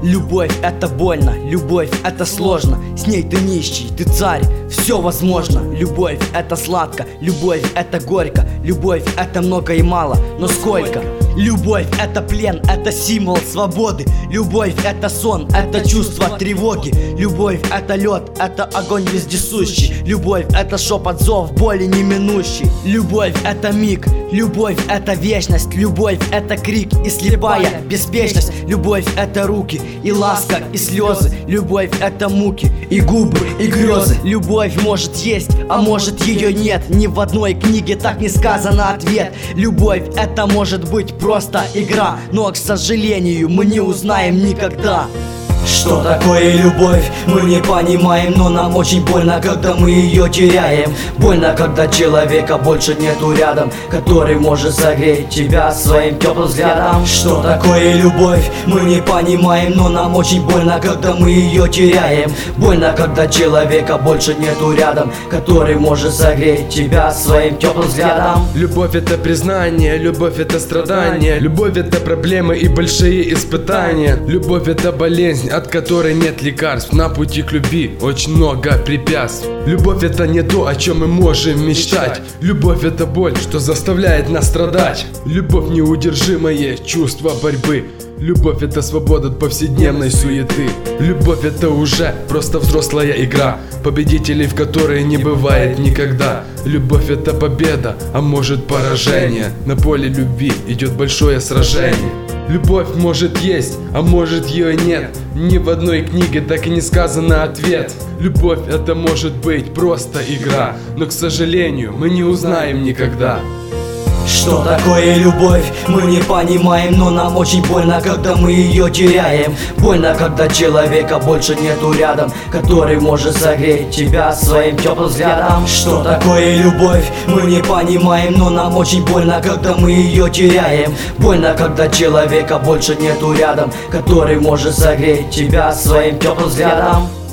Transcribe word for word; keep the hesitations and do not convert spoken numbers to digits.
Любовь — это больно, любовь — это сложно. С ней ты нищий, ты царь, все возможно. Любовь — это сладко, любовь — это горько. Любовь — это много и мало, но сколько? Любовь — это плен, это символ свободы. Любовь — это сон, это чувство тревоги. Любовь — это лед, это огонь вездесущий. Любовь — это шепот, зов, боли неминущий. Любовь — это миг, любовь — это вечность. Любовь — это крик и слепая беспечность. Любовь — это руки и ласка и слезы. Любовь — это муки и губы и грезы. Любовь может есть, а может ее нет. Ни в одной книге так не сказано ответ. Любовь — это может быть просто игра, но, к сожалению, мы не узнаем никогда. Что такое любовь, мы не понимаем, но нам очень больно, когда мы ее теряем. Больно, когда человека больше нету рядом, который может согреть тебя своим теплым взглядом. Что такое любовь, мы не понимаем, но нам очень больно, когда мы ее теряем. Больно, когда человека больше нету рядом, который может согреть тебя своим теплым взглядом. Любовь — это признание, любовь — это страдание. Любовь — это проблемы и большие испытания. Любовь — это болезнь, от которой нет лекарств. На пути к любви очень много препятствий. Любовь — это не то, о чем мы можем мечтать. Любовь — это боль, что заставляет нас страдать. Любовь — неудержимое чувство борьбы. Любовь — это свобода от повседневной суеты. Любовь — это уже просто взрослая игра, победителей в которой не бывает никогда. Любовь — это победа, а может поражение. На поле любви идет большое сражение. Любовь может есть, а может ее нет. Ни в одной книге так и не сказано ответ. Любовь — это может быть просто игра, но, к сожалению, мы не узнаем никогда. Что такое любовь, мы не понимаем, но нам очень больно, когда мы ее теряем. Больно, когда человека больше нету рядом, который может согреть тебя своим теплым взглядом. Что такое любовь, мы не понимаем, но нам очень больно, когда мы ее теряем. Больно, когда человека больше нету рядом, который может согреть тебя своим теплым взглядом.